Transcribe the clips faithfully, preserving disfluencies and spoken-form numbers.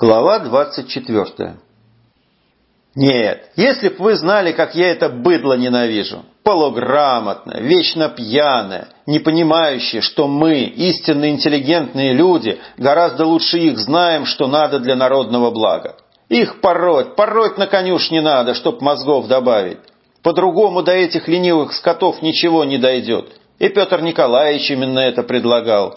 Глава двадцать четвёртая. Нет, если б вы знали, как я это быдло ненавижу. Полуграмотное, вечно пьяное, не понимающее, что мы, истинно интеллигентные люди, гораздо лучше их знаем, что надо для народного блага. Их пороть, пороть на конюшне надо, чтоб мозгов добавить. По-другому до этих ленивых скотов ничего не дойдет. И Петр Николаевич именно это предлагал.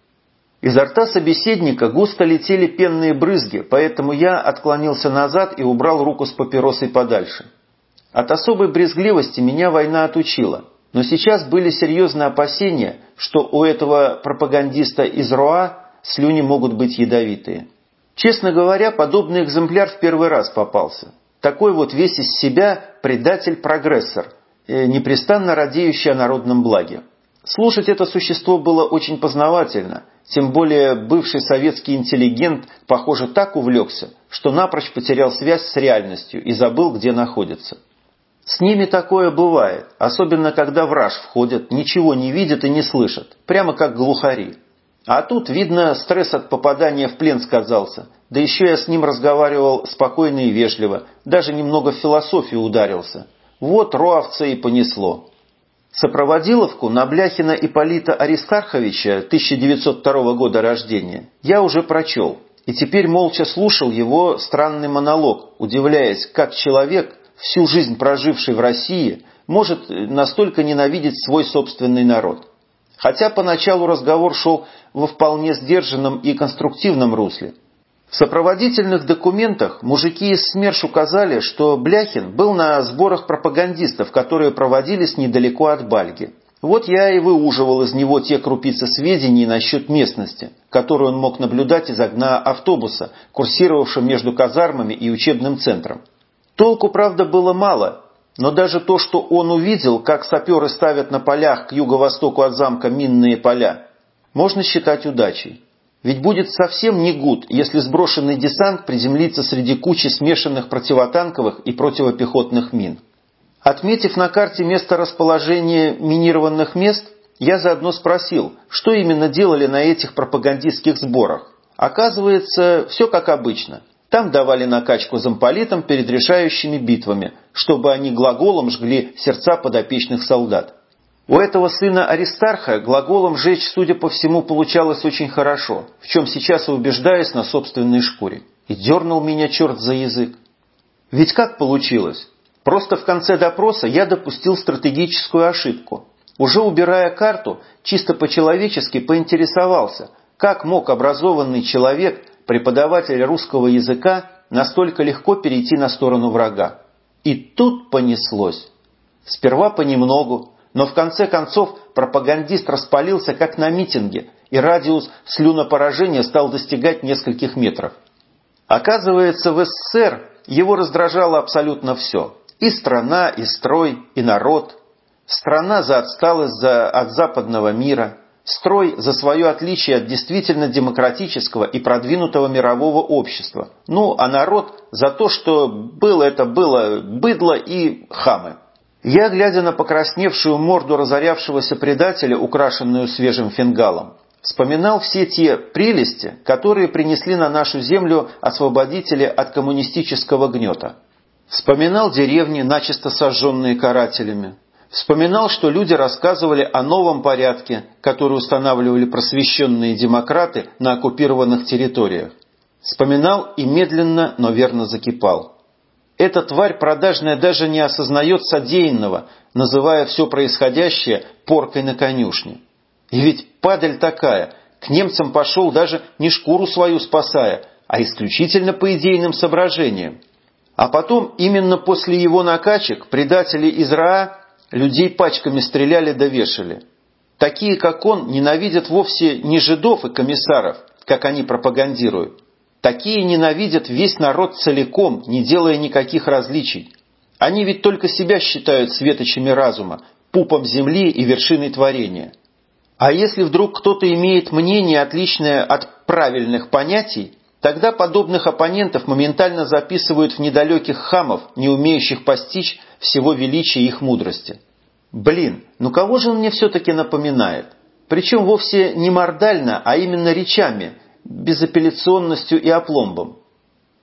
Изо рта собеседника густо летели пенные брызги, поэтому я отклонился назад и убрал руку с папиросой подальше. От особой брезгливости меня война отучила, но сейчас были серьезные опасения, что у этого пропагандиста из РОА слюни могут быть ядовитые. Честно говоря, подобный экземпляр в первый раз попался. Такой вот весь из себя предатель-прогрессор, непрестанно радеющий о народном благе. Слушать это существо было очень познавательно, тем более бывший советский интеллигент, похоже, так увлекся, что напрочь потерял связь с реальностью и забыл, где находится. С ними такое бывает, особенно когда в раж входят, ничего не видят и не слышат, прямо как глухари. А тут, видно, стресс от попадания в плен сказался, да еще я с ним разговаривал спокойно и вежливо, даже немного в философию ударился. Вот роавца и понесло. Сопроводиловку на Бляхина Ипполита Аристарховича тысяча девятьсот второго года рождения я уже прочел, и теперь молча слушал его странный монолог, удивляясь, как человек, всю жизнь проживший в России, может настолько ненавидеть свой собственный народ. Хотя поначалу разговор шел во вполне сдержанном и конструктивном русле. В сопроводительных документах мужики из СМЕРШ указали, что Бляхин был на сборах пропагандистов, которые проводились недалеко от Бальги. Вот я и выуживал из него те крупицы сведений насчет местности, которую он мог наблюдать из окна автобуса, курсировавшего между казармами и учебным центром. Толку, правда, было мало, но даже то, что он увидел, как саперы ставят на полях к юго-востоку от замка минные поля, можно считать удачей. Ведь будет совсем не гуд, если сброшенный десант приземлится среди кучи смешанных противотанковых и противопехотных мин. Отметив на карте место расположения минированных мест, я заодно спросил, что именно делали на этих пропагандистских сборах. Оказывается, все как обычно. Там давали накачку замполитам перед решающими битвами, чтобы они глаголом жгли сердца подопечных солдат. У этого сына Аристарха глаголом «жечь», судя по всему, получалось очень хорошо, в чем сейчас и убеждаюсь на собственной шкуре. И дернул меня черт за язык. Ведь как получилось? Просто в конце допроса я допустил стратегическую ошибку. Уже убирая карту, чисто по-человечески поинтересовался, как мог образованный человек, преподаватель русского языка, настолько легко перейти на сторону врага. И тут понеслось. Сперва понемногу, но в конце концов пропагандист распалился как на митинге, и радиус слюнопоражения стал достигать нескольких метров. Оказывается, в СССР его раздражало абсолютно все. И страна, и строй, и народ. Страна за отсталость за, от западного мира, строй за свое отличие от действительно демократического и продвинутого мирового общества. Ну, а народ за то, что было это было быдло и хамы. Я, глядя на покрасневшую морду разорявшегося предателя, украшенную свежим фингалом, вспоминал все те прелести, которые принесли на нашу землю освободители от коммунистического гнета. Вспоминал деревни, начисто сожженные карателями. Вспоминал, что люди рассказывали о новом порядке, который устанавливали просвещенные демократы на оккупированных территориях. Вспоминал и медленно, но верно закипал. Эта тварь продажная даже не осознает содеянного, называя все происходящее поркой на конюшне. И ведь падаль такая, к немцам пошел даже не шкуру свою спасая, а исключительно по идейным соображениям. А потом именно после его накачек предатели из РАА людей пачками стреляли да вешали. Такие, как он, ненавидят вовсе не жидов и комиссаров, как они пропагандируют. Такие ненавидят весь народ целиком, не делая никаких различий. Они ведь только себя считают светочами разума, пупом земли и вершиной творения. А если вдруг кто-то имеет мнение, отличное от правильных понятий, тогда подобных оппонентов моментально записывают в недалеких хамов, не умеющих постичь всего величия их мудрости. Блин, ну кого же он мне все-таки напоминает? Причем вовсе не мордально, а именно речами, безапелляционностью и опломбом.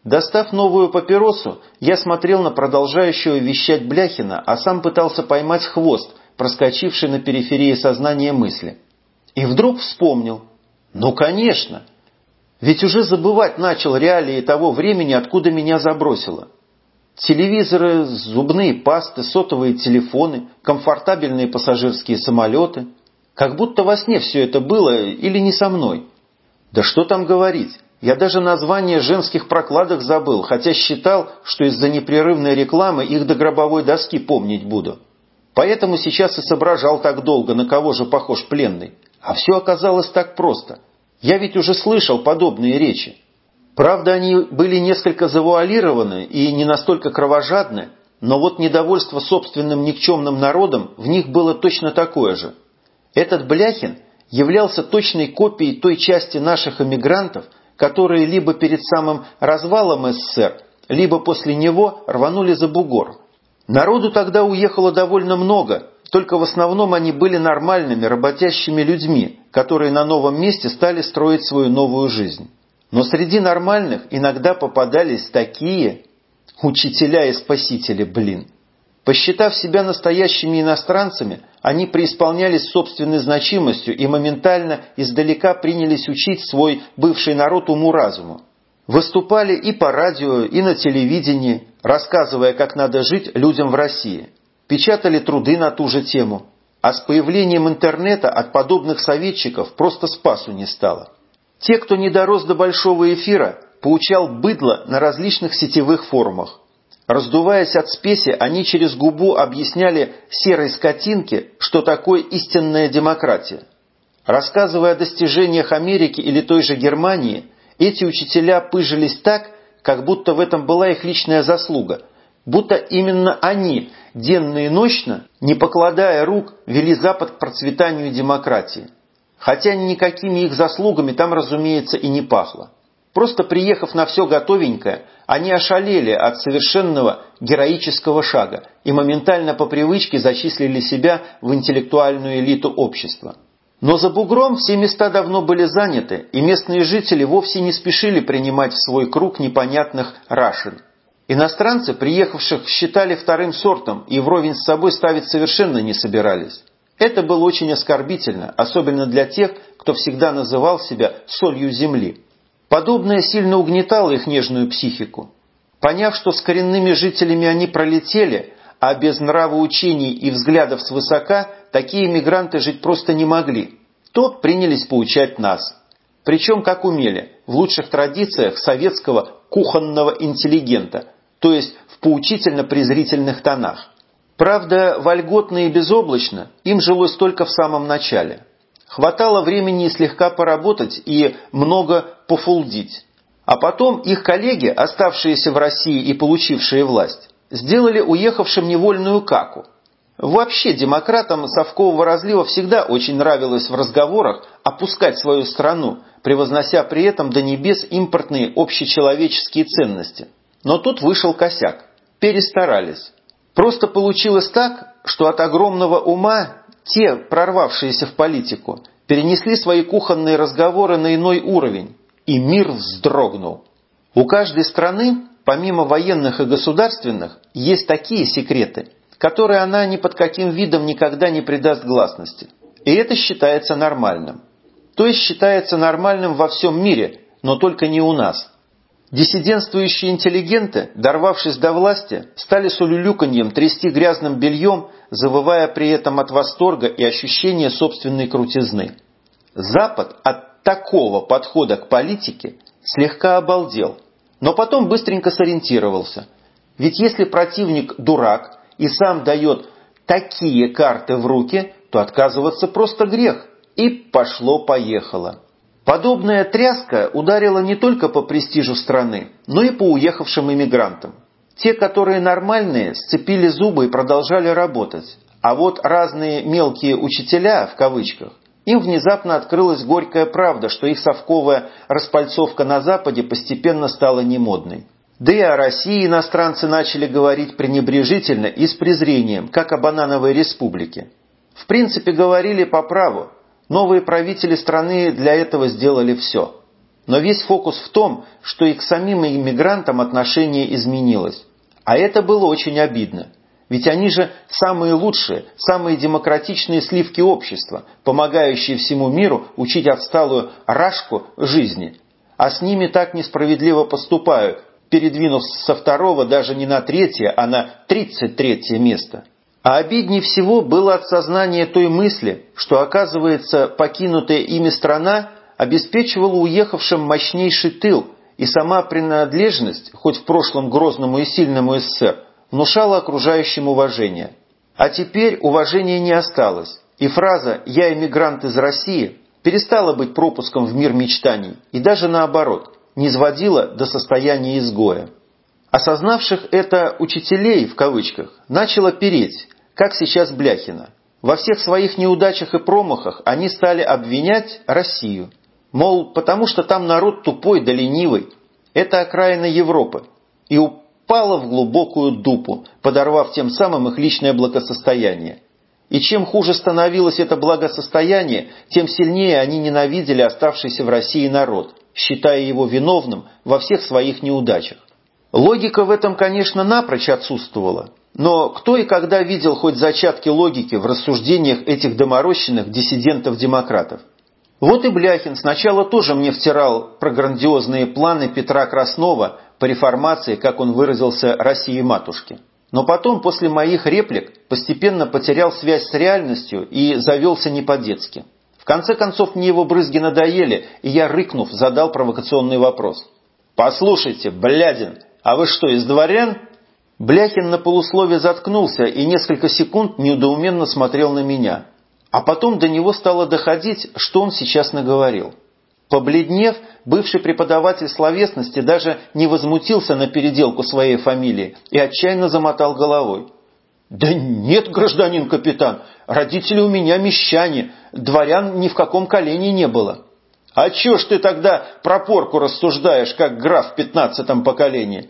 Достав новую папиросу, я смотрел на продолжающего вещать Бляхина, а сам пытался поймать хвост, проскочивший на периферии сознания мысли. И вдруг вспомнил. Ну, конечно! Ведь уже забывать начал реалии того времени, откуда меня забросило. Телевизоры, зубные пасты, сотовые телефоны, комфортабельные пассажирские самолеты. Как будто во сне все это было или не со мной. Да что там говорить, я даже название женских прокладок забыл, хотя считал, что из-за непрерывной рекламы их до гробовой доски помнить буду. Поэтому сейчас и соображал так долго, на кого же похож пленный. А все оказалось так просто. Я ведь уже слышал подобные речи. Правда, они были несколько завуалированы и не настолько кровожадны, но вот недовольство собственным никчемным народом в них было точно такое же. Этот Бляхин являлся точной копией той части наших эмигрантов, которые либо перед самым развалом СССР, либо после него рванули за бугор. Народу тогда уехало довольно много, только в основном они были нормальными, работящими людьми, которые на новом месте стали строить свою новую жизнь. Но среди нормальных иногда попадались такие учителя и спасители, блин. Посчитав себя настоящими иностранцами, они преисполнялись собственной значимостью и моментально издалека принялись учить свой бывший народ уму-разуму. Выступали и по радио, и на телевидении, рассказывая, как надо жить людям в России. Печатали труды на ту же тему. А с появлением интернета от подобных советчиков просто спасу не стало. Те, кто не дорос до большого эфира, поучал быдло на различных сетевых форумах. Раздуваясь от спеси, они через губу объясняли серой скотинке, что такое истинная демократия. Рассказывая о достижениях Америки или той же Германии, эти учителя пыжились так, как будто в этом была их личная заслуга, будто именно они, денно и нощно, не покладая рук, вели Запад к процветанию демократии. Хотя никакими их заслугами там, разумеется, и не пахло. Просто приехав на все готовенькое, они ошалели от совершенного героического шага и моментально по привычке зачислили себя в интеллектуальную элиту общества. Но за бугром все места давно были заняты, и местные жители вовсе не спешили принимать в свой круг непонятных рашен. Иностранцы, приехавших, считали вторым сортом и вровень с собой ставить совершенно не собирались. Это было очень оскорбительно, особенно для тех, кто всегда называл себя солью земли. Подобное сильно угнетало их нежную психику. Поняв, что с коренными жителями они пролетели, а без нравоучений и взглядов свысока такие мигранты жить просто не могли, то принялись поучать нас. Причем как умели, в лучших традициях советского кухонного интеллигента, то есть в поучительно-презрительных тонах. Правда, вольготно и безоблачно им жилось только в самом начале. Хватало времени слегка поработать и много пофулдить. А потом их коллеги, оставшиеся в России и получившие власть, сделали уехавшим невольную каку. Вообще демократам совкового разлива всегда очень нравилось в разговорах опускать свою страну, превознося при этом до небес импортные общечеловеческие ценности. Но тут вышел косяк. Перестарались. Просто получилось так, что от огромного ума те, прорвавшиеся в политику, перенесли свои кухонные разговоры на иной уровень, и мир вздрогнул. У каждой страны, помимо военных и государственных, есть такие секреты, которые она ни под каким видом никогда не придаст гласности. И это считается нормальным. То есть считается нормальным во всем мире, но только не у нас. Диссидентствующие интеллигенты, дорвавшись до власти, стали с улюлюканьем трясти грязным бельем, завывая при этом от восторга и ощущения собственной крутизны. Запад от такого подхода к политике слегка обалдел, но потом быстренько сориентировался. Ведь если противник дурак и сам дает такие карты в руки, то отказываться просто грех. И пошло-поехало. Подобная тряска ударила не только по престижу страны, но и по уехавшим иммигрантам. Те, которые нормальные, сцепили зубы и продолжали работать. А вот разные «мелкие учителя», в кавычках, им внезапно открылась горькая правда, что их совковая распальцовка на Западе постепенно стала немодной. Да и о России иностранцы начали говорить пренебрежительно и с презрением, как о банановой республике. В принципе, говорили по праву. Новые правители страны для этого сделали все. Но весь фокус в том, что и к самим иммигрантам отношение изменилось. А это было очень обидно. Ведь они же самые лучшие, самые демократичные сливки общества, помогающие всему миру учить отсталую рашку жизни. А с ними так несправедливо поступают, передвинув со второго даже не на третье, а на тридцать третье место. А обиднее всего было от сознания той мысли, что, оказывается, покинутая ими страна обеспечивала уехавшим мощнейший тыл, и сама принадлежность, хоть в прошлом грозному и сильному СССР, внушала окружающим уважение. А теперь уважения не осталось, и фраза «я эмигрант из России» перестала быть пропуском в мир мечтаний и даже наоборот, низводила до состояния изгоя. Осознавших это «учителей» в кавычках начало переть, как сейчас Бляхина. Во всех своих неудачах и промахах они стали обвинять Россию. Мол, потому что там народ тупой да ленивый. Это окраина Европы. И упала в глубокую дупу, подорвав тем самым их личное благосостояние. И чем хуже становилось это благосостояние, тем сильнее они ненавидели оставшийся в России народ, считая его виновным во всех своих неудачах. Логика в этом, конечно, напрочь отсутствовала. Но кто и когда видел хоть зачатки логики в рассуждениях этих доморощенных диссидентов-демократов? Вот и Бляхин сначала тоже мне втирал про грандиозные планы Петра Краснова по реформации, как он выразился, России-матушки. Но потом, после моих реплик, постепенно потерял связь с реальностью и завелся не по-детски. В конце концов, мне его брызги надоели, и я, рыкнув, задал провокационный вопрос. «Послушайте, блядин, а вы что, из дворян?» Бляхин на полуслове заткнулся и несколько секунд недоуменно смотрел на меня. А потом до него стало доходить, что он сейчас наговорил. Побледнев, бывший преподаватель словесности даже не возмутился на переделку своей фамилии и отчаянно замотал головой. «Да нет, гражданин капитан, родители у меня мещане, дворян ни в каком колене не было». «А чё ж ты тогда про порку рассуждаешь, как граф в пятнадцатом поколении?»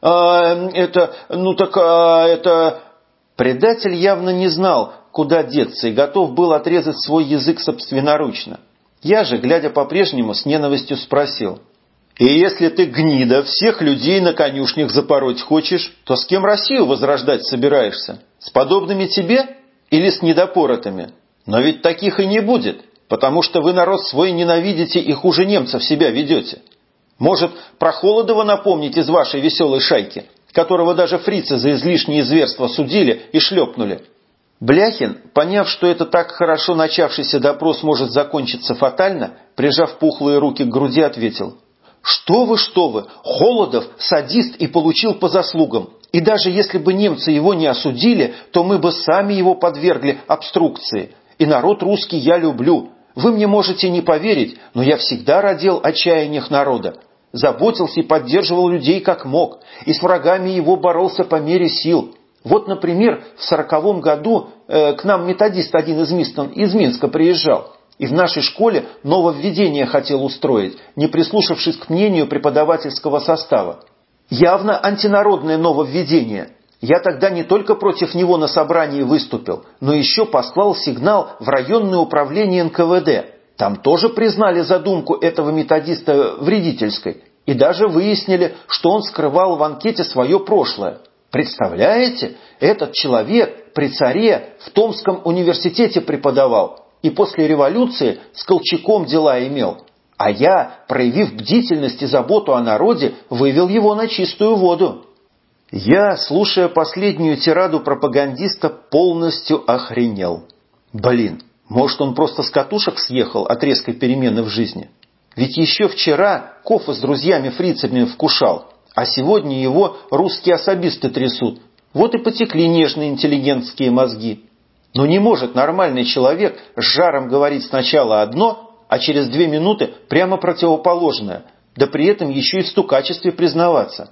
«А, это, ну так, а, это...» Предатель явно не знал, куда деться, и готов был отрезать свой язык собственноручно. Я же, глядя по-прежнему, с ненавистью спросил. «И если ты, гнида, всех людей на конюшнях запороть хочешь, то с кем Россию возрождать собираешься? С подобными тебе или с недопоротыми? Но ведь таких и не будет, потому что вы народ свой ненавидите и хуже немцев себя ведете. Может, про Холодова напомнить из вашей веселой шайки, которого даже фрицы за излишние зверства судили и шлепнули?» Бляхин, поняв, что это так хорошо начавшийся допрос может закончиться фатально, прижав пухлые руки к груди, ответил. «Что вы, что вы, Холодов садист и получил по заслугам. И даже если бы немцы его не осудили, то мы бы сами его подвергли обструкции. И народ русский я люблю. Вы мне можете не поверить, но я всегда родил отчаяниях народа. Заботился и поддерживал людей как мог, и с врагами его боролся по мере сил. Вот, например, в сороковом году э, к нам методист один из, Мистон, из Минска приезжал, и в нашей школе нововведение хотел устроить, не прислушавшись к мнению преподавательского состава. Явно антинародное нововведение. Я тогда не только против него на собрании выступил, но еще послал сигнал в районное управление эн ка вэ дэ. Там тоже признали задумку этого методиста вредительской и даже выяснили, что он скрывал в анкете свое прошлое. Представляете, этот человек при царе в Томском университете преподавал и после революции с Колчаком дела имел. А я, проявив бдительность и заботу о народе, вывел его на чистую воду. Я, слушая последнюю тираду пропагандиста, полностью охренел. Блин, может, он просто с катушек съехал от резкой перемены в жизни? Ведь еще вчера кофе с друзьями-фрицами вкушал, а сегодня его русские особисты трясут. Вот и потекли нежные интеллигентские мозги. Но не может нормальный человек с жаром говорить сначала одно, а через две минуты прямо противоположное, да при этом еще и в стукачестве признаваться.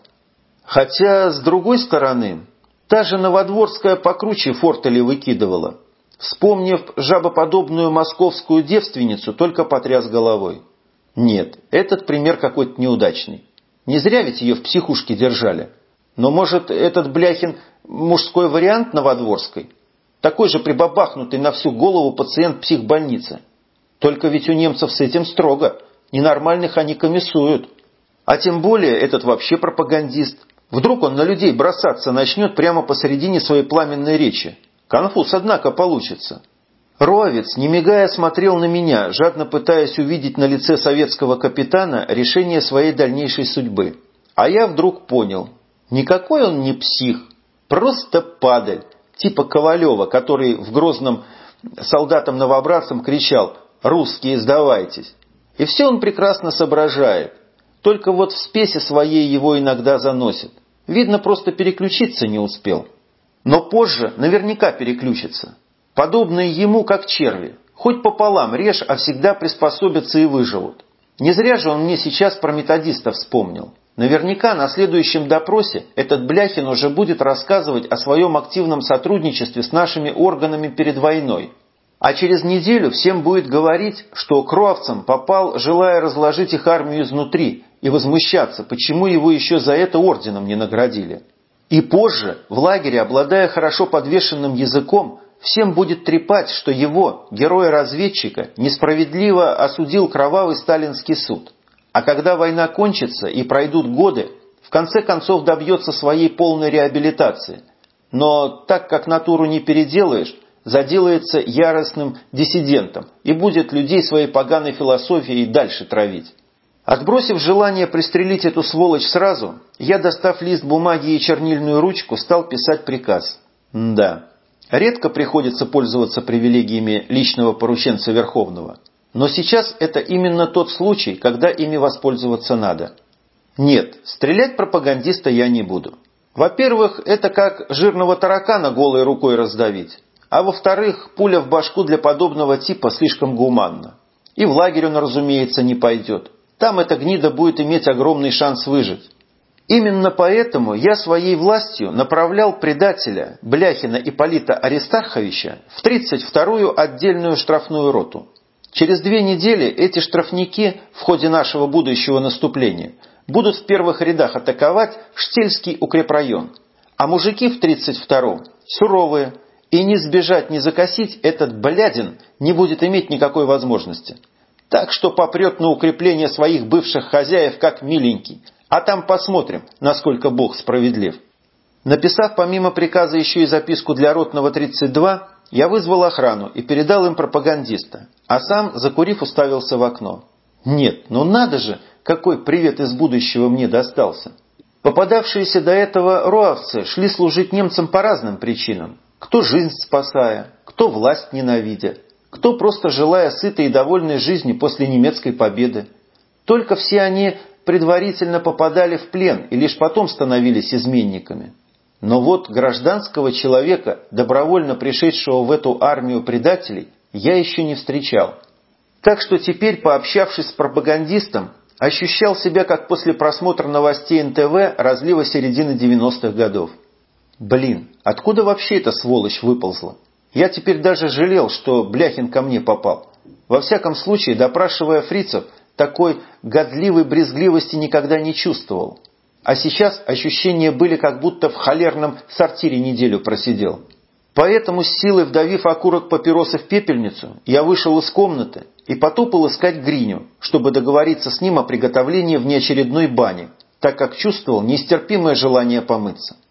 Хотя, с другой стороны, та же Новодворская покруче фортели выкидывала. Вспомнив жабоподобную московскую девственницу, только потряс головой. Нет, этот пример какой-то неудачный. Не зря ведь ее в психушке держали. Но, может, этот Бляхин мужской вариант Новодворской? Такой же прибабахнутый на всю голову пациент психбольницы. Только ведь у немцев с этим строго. Ненормальных они комиссуют. А тем более этот вообще пропагандист. Вдруг он на людей бросаться начнет прямо посередине своей пламенной речи. Конфуз, однако, получится. Роовец, не мигая, смотрел на меня, жадно пытаясь увидеть на лице советского капитана решение своей дальнейшей судьбы. А я вдруг понял. Никакой он не псих. Просто падаль. Типа Ковалева, который в Грозном солдатам-новобранцам кричал «Русские, сдавайтесь!». И все он прекрасно соображает. Только вот в спеси своей его иногда заносит. Видно, просто переключиться не успел. Но позже наверняка переключится. Подобные ему, как черви. Хоть пополам режь, а всегда приспособятся и выживут. Не зря же он мне сейчас про методиста вспомнил. Наверняка на следующем допросе этот Бляхин уже будет рассказывать о своем активном сотрудничестве с нашими органами перед войной. А через неделю всем будет говорить, что к роовцам попал, желая разложить их армию изнутри и возмущаться, почему его еще за это орденом не наградили. И позже, в лагере, обладая хорошо подвешенным языком, всем будет трепать, что его, героя-разведчика, несправедливо осудил кровавый сталинский суд. А когда война кончится и пройдут годы, в конце концов добьется своей полной реабилитации. Но так как натуру не переделаешь, заделается яростным диссидентом и будет людей своей поганой философией дальше травить. Отбросив желание пристрелить эту сволочь сразу, я, достав лист бумаги и чернильную ручку, стал писать приказ. Да, редко приходится пользоваться привилегиями личного порученца Верховного. Но сейчас это именно тот случай, когда ими воспользоваться надо. Нет, стрелять пропагандиста я не буду. Во-первых, это как жирного таракана голой рукой раздавить. А во-вторых, пуля в башку для подобного типа слишком гуманна. И в лагерь он, разумеется, не пойдет. Там эта гнида будет иметь огромный шанс выжить. Именно поэтому я своей властью направлял предателя Бляхина Ипполита Аристарховича в тридцать вторую отдельную штрафную роту. Через две недели эти штрафники в ходе нашего будущего наступления будут в первых рядах атаковать Штельский укрепрайон. А мужики в тридцать втором суровые, и ни сбежать, ни закосить этот блядин не будет иметь никакой возможности. Так что попрет на укрепление своих бывших хозяев как миленький, а там посмотрим, насколько Бог справедлив. Написав помимо приказа еще и записку для ротного тридцать два, я вызвал охрану и передал им пропагандиста, а сам, закурив, уставился в окно. Нет, ну надо же, какой привет из будущего мне достался. Попадавшиеся до этого роовцы шли служить немцам по разным причинам. Кто жизнь спасая, кто власть ненавидя, кто просто желая сытой и довольной жизни после немецкой победы. Только все они предварительно попадали в плен и лишь потом становились изменниками. Но вот гражданского человека, добровольно пришедшего в эту армию предателей, я еще не встречал. Так что теперь, пообщавшись с пропагандистом, ощущал себя как после просмотра новостей эн тэ вэ разлива середины девяностых годов. Блин, откуда вообще эта сволочь выползла? Я теперь даже жалел, что Бляхин ко мне попал. Во всяком случае, допрашивая фрицев, такой годливой брезгливости никогда не чувствовал. А сейчас ощущения были, как будто в холерном сортире неделю просидел. Поэтому, с силой вдавив окурок папиросы в пепельницу, я вышел из комнаты и потопал искать Гриню, чтобы договориться с ним о приготовлении внеочередной бани, так как чувствовал нестерпимое желание помыться.